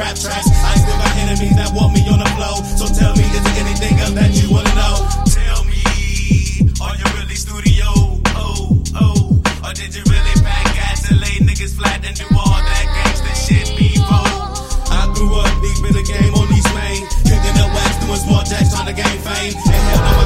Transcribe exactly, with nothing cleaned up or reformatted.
rap tracks. I still got enemies that want me on the flow. So tell me, is there anything else that you wanna know? Tell me, are you really studio? Oh, oh, or did you really pack gas and lay niggas flat and do all that gangsta shit before? I grew up deep in the game on these main, kicking the wax, doing small jacks, trying to gain fame. And hell no